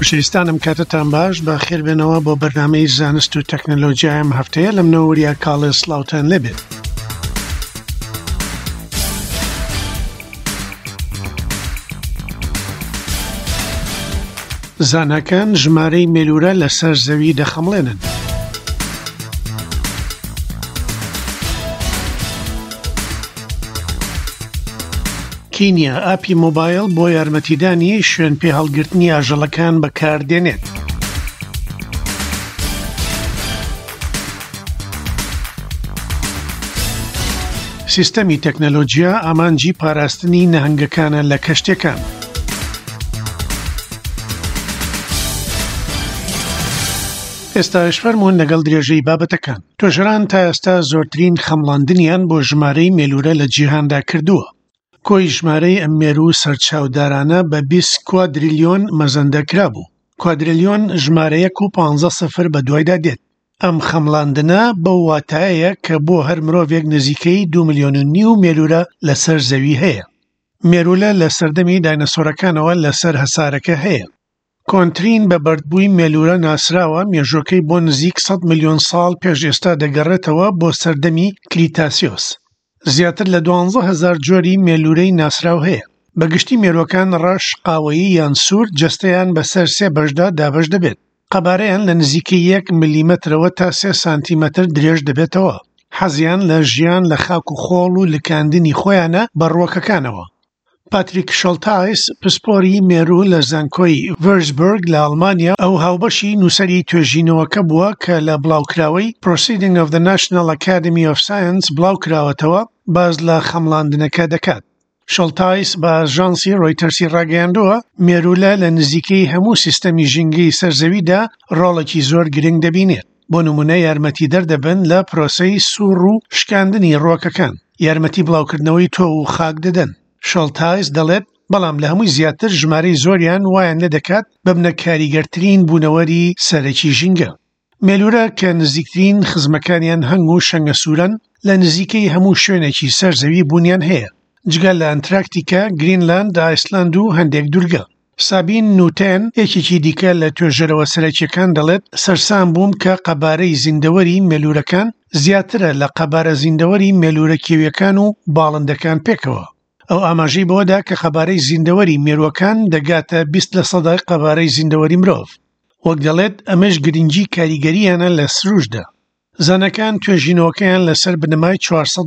خۆشەویستانم کاتتان باش بە خێربێنەوە بۆ بەرنامەی زانست و تەکنۆلۆژیایم هەفتەیە لەم نەوەریە کاڵە سلااوتان لەبێت. زاناکان ژمارەی مێلوورە لەسەر زەوی دەخەمڵێنن. کینیا ئاپی مۆبایل بۆ یارمەتیدانی شوێن پێهەڵگرتنی ئاژەڵەکان بەکاردێنێت. سیستەمی تەکنۆلۆژیا ئامانجی پاراستنی نەهەنگەکانە لە کەشتەکان. ئێستاش فەرموون لەگەڵ درێژەی بابەتەکان. تۆژران تا ئێستا زۆرترین خەمڵاندنیان بۆ ژمارەی مێلوورە لە جیهاندا کردووە. کۆی ژمارەی ئەم مێرو سەرچاودارانە بە 20 کوادریلیۆن مەزەندەکرا بوو. کوادریلیۆن ژمارەیەک و 15 سەفر بە دوایدا دێت. ئەم خەمڵاندنە بەو واتایەیە کە بۆ هەر مرۆڤێک نزیکەی 2.5 ملیۆن مێلوورە لەسەر زەوی هەیە. مێرولە لە سەردەمی داینەسۆرەکانەوە لەسەر هەسارەکە هەیە. کۆنترین بە بەردبووی مێلوورە ناسراوە مێژوەکەی بۆ نزیک 100 ملیۆن ساڵ پێش ئێستا دەگەڕێتەوە بۆ سەردەمی کریتاسیۆس. زیاتر لە 12,000 جۆری مێلوورەی ناسراو هەیە. بەگشتی مێروەکان ڕەش، قاوەیی یان سوور جەستەیان بەسەر 3 بەشدا دابەش دەبێت. قەبارەیان لە نزیکەی 1 میلیمەترەوە تا 3 سانتیمەتر درێژ دەبێتەوە. حەزیان لە ژیان لە خاک و خۆڵ و لکاندنی خۆیانە بە ڕووەکەکانەوە. پاتریک شۆڵتایس پسپۆری مێرو لە زانکۆی ڤێرزبرگ لە ئەڵمانیا ئەو هاوبەشی نووسەری توێژینەوەکە بووە کە لە بڵاوکراوەی Proceeding of the National Academy of Science بڵاوکراوەتەوە باز لە خەمڵاندنەکە دەکات. شۆڵتایس بە ئاژانسی ڕۆیتەرسی ڕاگەیاندووە مێرولە لە نزیکەی هەموو سیستەمی ژینگەی سەرزەویدا ڕۆڵێکی زۆر گرنگ دەبینێت. بۆ نمونە یارمەتی دەردەبن لە پرۆسەی سوور و شکاندنی ڕۆکەکان، یارمەتی بڵاوکردنەوەی تۆ و خاک دەدەن. شۆڵتایس دەڵێت بەڵام لە هەمووی زیاتر ژمارەی زۆریان وایان لێ دەکات ببنە کاریگەرترین بوونەوەری سەرەکی ژینگە. مێلوورە کە نزیکترین خزمەکانیان هەنگ و شەنگە سوورەن لە نزیکەی هەموو شوێنێکی سەرزەوی بوونیان هەیە، جگە لە ئەنتراکتیکا، گرینلاند، ئایسلاند و هەندێک دوورگە. سابین نوتێن یەکێکی دیکە لە توێژەرەوە سەرەکیەکان دەڵێت سەرسام بووم کە قەبارەی زیندەوەری مێلوورەکان زیاترە لە قەبارە زیندەوەری مێلوورە کێویەکان و باڵندەکان پێکەوە. ئەو ئاماژەی بۆدا کە قەبارەی زیندەوەری مێرووەکان دەگاتە 20% قەبارەی زیندەوەری مرۆڤ. وەک دەڵێت ئەمەش گرنگی کاریگەریانە لە سروشدا. زانەکان توێژینەوەکەیان لەسەر بنەمای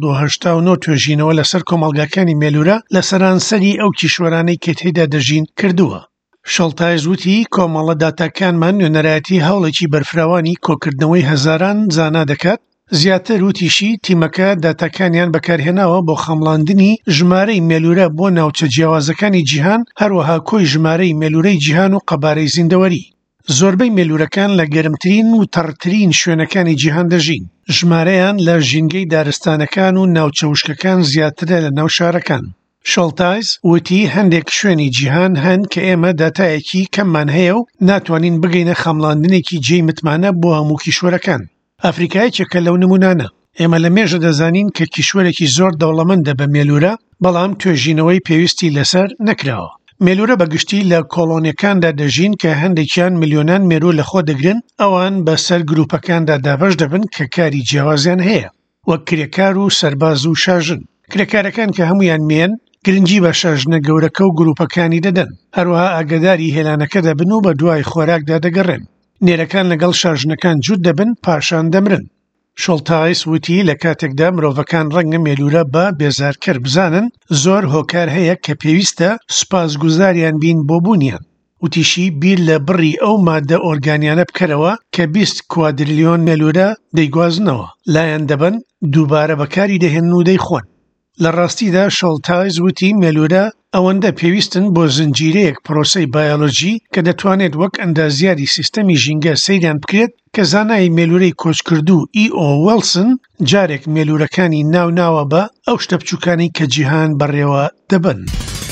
489 توێژینەوە لەسەر کۆمەڵگاکانی مێلوورە لە سەرانسەری ئەو کیشوەرانەی کە تێیدا دەژین کردووە. شۆڵتایس وتی کۆمەڵە داتاکانمان نوێنەرایەتی هەوڵێکی بەرفراوانی کۆکردنەوەی هەزاران زانا دەکات. زیاتر وتیشی تیمەکە داتاکانیان بەکارهێناوە بۆ خەمڵاندنی ژمارەی مێلوورە بۆ ناوچە جیاوازەکانی جیهان، هەروەها کۆی ژمارەی مێلوورەی جیهان و قەبارەی زیندەوەری. زۆربەی مێلوورەکان لە گەرمترین و تەڕترین شوێنەکانی جیهان دەژین. ژمارەیان لە ژینگەی دارستانەکان و ناوچە وشکەکان زیاترە لە ناو شارەکان. شۆڵتایس وتی هەندێک شوێنی جیهان هەن کە ئێمە داتایەکی کەممان هەیە و ناتوانین بگەینە خەمڵاندنێکی جێی متمانە بۆ هەموو کیشوەرەکان. ئەفریقایەکێکە لەو نمونانە. ئێمە لە مێژە دەزانین کە کیشوەرێکی زۆر دەوڵەمەندە بە مێلوورە، بەڵام توێژینەوەی پێویستی لەسەر نەکراوە. مێلوورە بەگشتی لە کۆڵۆنیەکاندا دەژین کە هەندێکیان ملیۆنان مێرو لە خۆ دەگرن، ئەوان بەسەر گروپەکاندا دابەش دەبن کە کاری جیاوازیان هەیە، وەک کرێکار و سەرباز و شاژن. کرێکارەکان کە هەمویان مێن گرنگی بە شاژنە گەورەکە و گروپەکانی دەدەن، هەروەها ئاگاداری هێلانەکە دەبن و بە دوای خۆراکدا دەگەڕێن. نێرەکان لەگەڵ شاژنەکان جوت دەبن پاشان دەمرن. شۆڵتایس وتی لە کاتێکدا مرۆڤەکان ڕەنگە مێلوورە بە بێزارکەر بزانن زۆر هۆکار هەیە کە پێویستە سوپاسگوزاریان بین بۆ بوونیان. وتیشی بیر لە بڕی ئەو مادە ئۆرگانیانە بکەرەوە کە 20 کوادریلیۆن مێلوورە دەیگوازنەوە، لایەن دەبن دووبارە بەکاری دەهێنن و دەیخۆن. لە ڕاستیدا شۆڵتایس وتی مێلوورە ئەوەندە پێویستن بۆ زنجیرەیەک پرۆسەی بایۆلۆژی کە دەتوانێت وەک ئەندازیاری سیستەمی ژینگە سەیریان بکرێت کە زانای مێلوورەی کۆچکردوو ئۆ وێلسن جارێک مێلوورەکانی ناوناوە بە ئەو شتە بچووکانی کە جیهان بەڕێوە دەبن.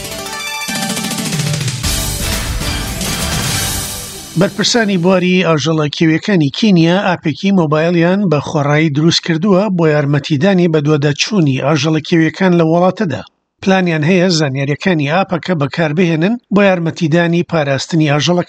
بەرپرسانی بواری ئاژەڵە کێویەکانی کینیا ئاپێکی مۆبایلیان بە خۆڕایی دروست کردووە بۆ یارمەتیدانی بە دووەداچوونی ئاژەڵە کێویەکان لە وڵاتەدا. پلانیان هەیە زانیاریەکانی ئاپەکە بەکاربهێنن بۆ یارمەتیدانی پاراستنی ئاژەڵەکان.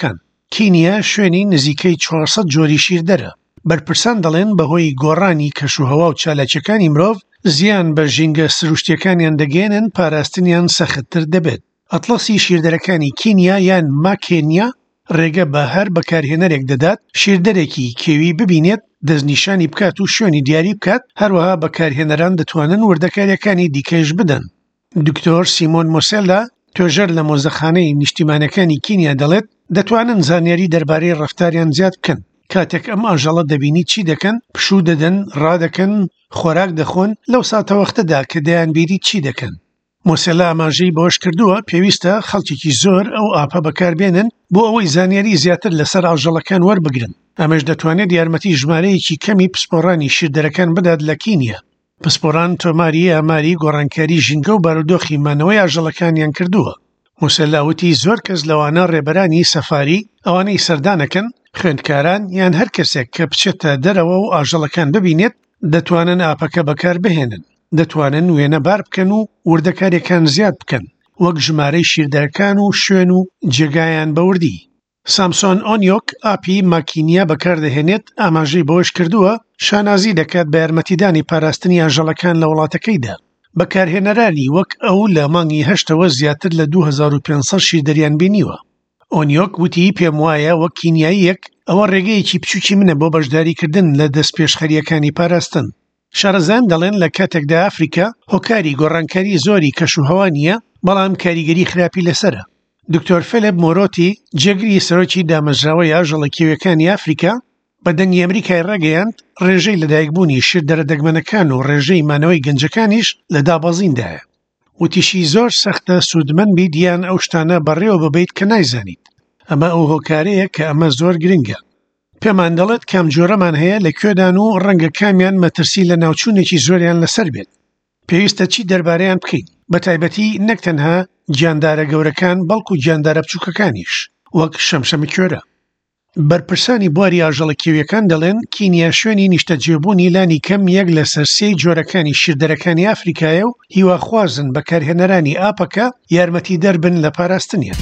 کینیا شوێنی نزیکەی 400 جۆری شیردەرە. بەرپرسان دەڵێن بەهۆی گۆڕانی کەشوهەوا و چالاکیەکانی مرۆڤ زیان بە ژینگە سروشتیەکانیان دەگەێنن پاراستنیان سەختتر دەبێت. ئەتڵەسی شیردەرەکانی کینیا یان ماکێنیا ڕێگە بە هەر بەکارهێنەرێک دەدات شیردەرێکی کێوی ببینێت دەستنیشانی بکات و شوێنی دیاری بکات، هەروەها بەکارهێنەران دەتوانن وردەکاریەکانی دیکەش بدەن. دکتۆر سیمۆن مۆسێلا توێژەر لە مۆزەخانەی نیشتیمانەکانی کینیا دەڵێت دەتوانن زانیاری دەربارەی ڕەفتاریان زیاد بکەن. کاتێک ئەم ئاژەڵە دەبینی چی دەکەن، پشوو دەدەن، ڕادەکەن، خۆراک دەخۆن، لەو ساتەوەختەدا کە دەیان بیری چی دەکەن. مۆسێلا ئاماژەی بەوەش کردووە پێویستە خەڵکێکی زۆر ئەو ئاپە بەکاربێنن بۆ ئەوەی زانیاری زیاتر لەسەر ئاژەڵەکان وەربگرن. ئەمەش دەتوانێت یارمەتی ژمارەیەکی کەمی پسپۆڕانی شیردەرەکان بدات لە کینیا. پسپۆڕان تۆماری ئاماری گۆڕانکاری ژینگە و بارودۆخی مانەوەی ئاژەڵەکانیان کردووە. مۆسێلا وتی زۆر کەس لەوانە ڕێبەرانی سەفاری ئەوانەی سەردانەکەن، خوێندکاران یان هەر کەسێک کە بچێتە دەرەوە و ئاژەڵەکان ببینێت دەتوانن ئاپەکە بەکار بهێنن، دەتوانن وێنە بار بکەن و وردەکاریەکان زیاد بکەن، وەک ژمارەی شیردەرەکان و شوێن و جێگایان بەوردی. سامسۆن ئۆنیۆک ئاپی ماکینیا بەکاردەهێنێت ئاماژەی بەوەش کردووە شانازی دەکات بە یارمەتیدانی پاراستنی ئاژەڵەکان لە وڵاتەکەیدا. بەکارهێنەرانی وەک ئەو لە مانگی 8ەوە زیاتر لە 2500 شیردەریان بینیوە. ئۆنیۆک وتی پێم وایە وەک کینیاییەک ئەوە ڕێگەیەکی بچووکی منە بۆ بەشداریکردن لە دەست پێشخەریەکانی پاراستن. شارەزان دەڵێن لە کاتێکدا ئەفریکا هۆکاری گۆڕانکاری زۆری کەشوهەوا نییە، بەڵام کاریگەری خراپی لەسرە. دکتۆر فێلێب مۆرۆتی جێگری سەرۆکی دامەزراوەی ئاژەڵە کێویەکانی ئەفریکا بە دەنگی ئەمریکای ڕاگەیاند ڕێژەی لەدایکبوونی شیردەرە دەگمەنەکان و ڕێژەی مانەوەی گەنجەکانیش لە دابەزیندایە. وتیشی زۆر سەختە سوودمەند بیت یان ئەو شتانە بەڕێوە ببیت کە نایزانیت. ئەمە ئەو هۆکارەیە کە ئەمە زۆر گرنگە. پێمان دەڵێت کام جۆرەمان هەیە لەکوێدان و ڕەنگە کامیان مەترسی لە ناوچوونێکی زۆریان لەسەر بێت. پێویستە چی دەربارەیان بکەین، بە تایبەتی نەک تەنها گیاندارە گەورەکان بەڵکو گیاندارە بچووکەکانیش وەک شەمشەمی کوێرە. بەرپرسانی بواری ئاژەڵە کێویەکان دەڵێن کینیا شوێنی نیشتەجێبوونی لانی کەم یەک لە سەرسێی جۆرەکانی شیردەرەکانی ئافریکایە و هیواخوازن بەکارهێنەرانی ئاپەکە یارمەتی دەربن لە پاراستنیان.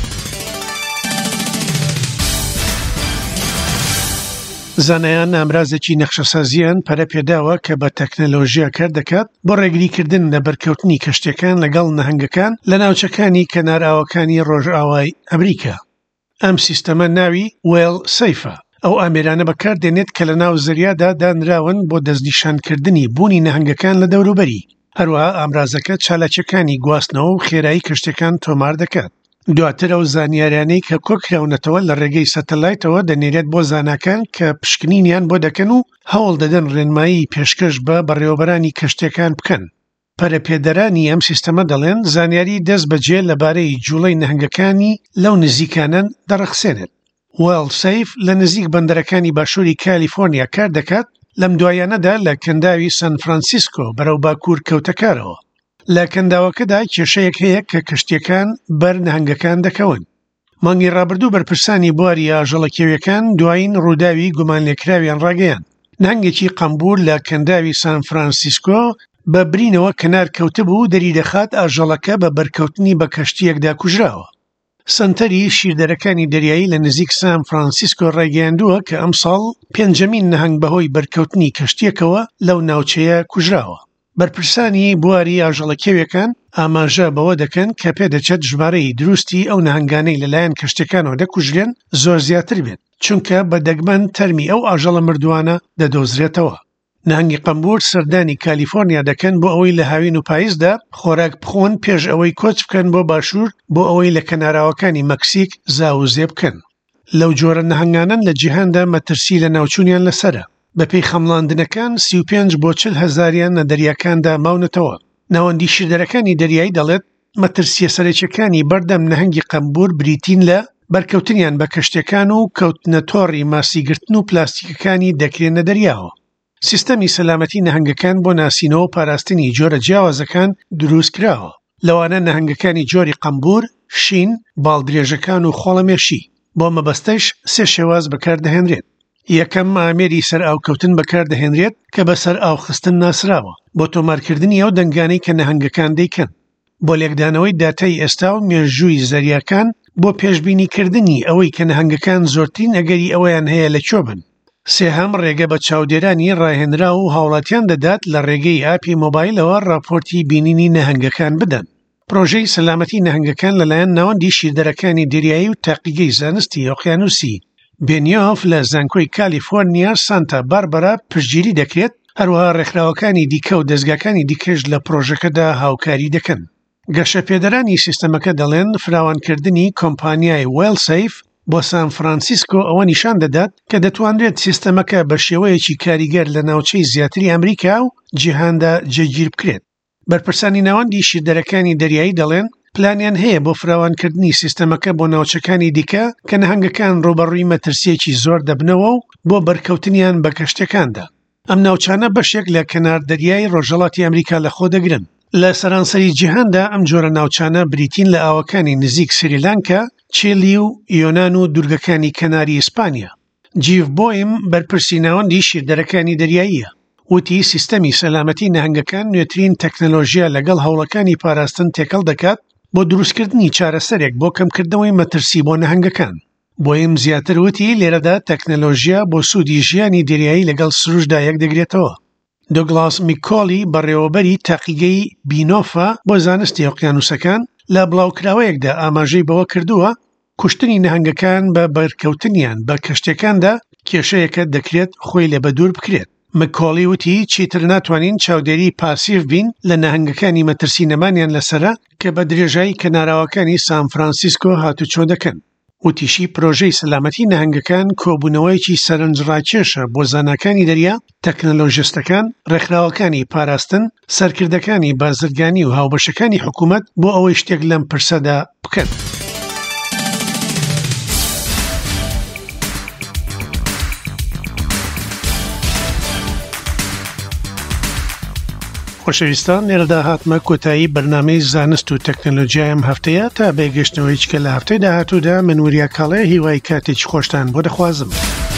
زانایان ئامرازێکی نەخشەسازیان پەرە پێداوە کە بە تەکنەلۆژیا کار دەکات بۆ ڕێگریکردن لە بەرکەوتنی کەشتیەکان لەگەڵ نەهەنگەکان لە ناوچەکانی کەناراوەکانی ڕۆژئاوای ئەمریکا. ئەم سیستەمە ناوی وێل سەیفە. ئەو ئامێرانە بەکاردێنێت کە لە ناو زەریادا دانراون بۆ دەستنیشانکردنی بوونی نەهەنگەکان لە دەوروبەری. هەروەها ئامرازەکە چالاکیەکانی گواستنەوە و خێرایی کەشتەکان تۆمار دەکات. دواتر ئەو زانیاریانەی کە کۆکراونەتەوە لە ڕێگەی سەتەلایتەوە دەنێرێت بۆ زاناکان کە پشکنینیان بۆ دەکەن و هەوڵ دەدەن ڕێنمایی پێشکەش بە بەڕێوەبەرانی کەشتەکان بکەن. پەرەپێدەرانی ئەم سیستەمە دەڵێن زانیاری دەست بەجێ لەبارەی جوڵەی نەهەنگەکانی لەو نزیکانن دەڕەخسێنێت. وێل سەیف لە نزیک بەندەرەکانی باشووری کالیفۆرنیا کار دەکات، لەم دوایانەدا لە کەنداوی سان فرانسیسکۆ بەرەو باکوور کەوتەکارەوە. لە کەنداوەکەدا کێشەیەک هەیە کە کەشتیەکان بەر نەهەنگەکان دەکەون. مانگی ڕابردوو بەرپرسانی بواری ئاژەڵە کێویەکان دوایین ڕووداوی گومان لێکراویان ڕاگەیان. نەهەنگێکی قەمبور لە کەنداوی سان فرانسیسکۆ بە برینەوە کەنار کەوتبوو دەری دەخات ئاژەڵەکە بە بەرکەوتنی بە کەشتیەکدا کوژراوە. سنتەری شیردەرەکانی دەریایی لە نزیک سان فرانسیسکۆ ڕایگەیاندووە کە ئەم ساڵ پێنجەمین نەهەنگ بەهۆی بەرکەوتنی کەشتیەکەوە لەو ناوچەیە کوژراوە. بەرپرسانی بواری ئاژەڵە کێویەکان ئاماژە بەوە دەکەن کە پێدەچێت ژمارەی دروستی ئەو نەهەنگانەی لەلایەن کەشتەکانەوە دەکوژرێن زۆر زیاتر بێت، چونکە بە دەگمەن تەرمی ئەو ئاژەڵە مردووانە دەدۆزرێتەوە. نەهەنگی قەمبور سەردانی کالیفۆرنیا دەکەن بۆ ئەوەی لە هاوین و پاییزدا خۆراک بخۆن پێش ئەوەی کۆچ بکەن بۆ باشوور بۆ ئەوەی لە کەناراوەکانی مەکسیک زاوزێ بکەن. لەو جۆرە نەهەنگانن لە جیهاندا مەترسی لە ناوچوونیان لەسرە. بەپێی خەمڵاندنەکان 35 بۆ 40 هەزاریان لە دەریاکاندا ماونەتەوە. ناوەندی شیردەرەکانی دەریایی دەڵێت مەترسیە سەرەکیەکانی بەردەم نەهەنگی قەمبور بریتین لە بەرکەوتنیان بە کەشتەکان و کەوتنە تۆڕی ماسیگرتن و پلاستیکەکانی دەکرێنە دەریاوە. سیستەمی سەلامەتی نەهەنگەکان بۆ ناسینەوە و پاراستنی جۆرە جیاوازەکان دروست کراوە. لەوانە نەهەنگەکانی جۆری قەمبور، شین، باڵدرێژەکان و خۆڵەمێشی. بۆ مەبەستەش 3 شێواز بەکاردەهێنرێت. یەکەم ئامێری سەر ئاوکەوتن بەکاردەهێنرێت کە بەسەر ئاوخستن ناسراوە بۆ تۆمارکردنی ئەو دەنگانەی کە نەهەنگەکان دەیکەن. بۆ لێکدانەوەی داتای ئێستا و مێژووی زەریاکان بۆ پێشبینیکردنی ئەوەی کە نەهەنگەکان زۆرترین ئەگەری ئەوەیان هەیە لەکوێ بن. سێهەم ڕێگە بە چاودێرانی ڕاهێنرا و هاوڵاتیان دەدات لە ڕێگەی ئاپی مۆبایلەوە راپۆرتی بینینی نەهەنگەکان بدەن. پرۆژەی سەلامەتی نەهەنگەکان لەلایەن ناوەندی شیردەرەکانی دەریایی و تاقیگەی زانستی ئۆقیانوسی بێنیۆف لە زانکۆی کالیفۆرنیا سانتا باربەرا پشتگیری دەکرێت، هەروەها ڕێکخراوەکانی دیکە و دەستگاکانی دیکەش لە پرۆژەکەدا هاوکاری دەکەن. گەشەپێدەرانی سیستەمەکە دەڵێن فراوانکردنی کۆمپانیای وێلسەیف بۆ سان فرانسیسکۆ ئەوە نیشان دەدات کە دەتوانرێت سیستەمەکە بە شێوەیەکی کاریگەر لە ناوچەی زیاتری ئەمریکا و جیهاندا جێگیر بکرێت. بەرپرسانی ناوەندی شیردەرەکانی دەریایی دەڵێن پلانیان هەیە بۆ فراوانکردنی سیستەمەکە بۆ ناوچەکانی دیکە کە نەهەنگەکان ڕوبەڕووی مەترسیەکی زۆر دەبنەوە و بۆ بەرکەوتنیان بە کەشتەکاندا. ئەم ناوچانە بەشێک لە کەنار دەریای ڕۆژهەڵاتی ئەمریکا لەخۆ دەگرن. لە سەرانسەری جیهاندا ئەم جۆرە ناوچانە بریتین لە ئاوەکانی نزیک سریلانکا، چیلی و یۆنان و دوورگەکانی کەناری ئیسپانیا. جیف بۆیم بەرپرسی ناوەندی شیردەرەکانی دەریاییە. وتی سیستەمی سەلامەتی نەهەنگەکان نوێترین تەکنەلۆژیا لەگەڵ هەوڵەکانی پاراستن تێکەڵ دەکات بۆ دروستکردنی چارەسەرێک بۆ کەمکردنەوەی مەترسی بۆ نەهەنگەکان. بۆیم زیاتر وتی لێرەدا تەکنەلۆژیا بۆ سوودی ژیانی دەریایی لەگەڵ سروشدا یەک دەگرێتەوە. دۆگلاس میکۆلی بەڕێوەبەری تاقیگەی بینۆفا بۆ زانستی ئۆقیانوسەکان لە بڵاوکراوەیەکدا ئاماژەی بەوە کردووە کوشتنی نەهەنگەکان بە بەرکەوتنیان بە کەشتەکاندا کێشەیەکە دەکرێت خۆی لە بەدوور بکرێت. مکۆلی وتی چیتر ناتوانین چاودێری پاسیف بین لە نەهەنگەکانی مەترسی نەمانیان لەسرە کە بە درێژایی کەناراوەکانی سان فرانسیسکۆ هاتوچۆ دەکەن. وتیشی پرۆژەی سەلامەتی نەهەنگەکان کۆبوونەوەیەکی سەرنجڕاکێشە بۆ زاناکانی دەریا، تەکنەلۆژیستەکان، ڕێکخراوەکانی پاراستن، سەرکردەکانی بازرگانی و هاوبەشەکانی حکوومەت بۆ ئەوەی شتێک لەم پرسەدا بکەن. خۆشەویستان، لێرەدا هاتمە کۆتایی بەرنامەی زانست و تەکنەلۆجیای ئەم هەفتەیە تا بێگەشتنەوەی چکە لە هەفتەی داهاتوودا من وریا کاڵێ هیوای کاتێکی خۆشتان بۆ دەخوازم.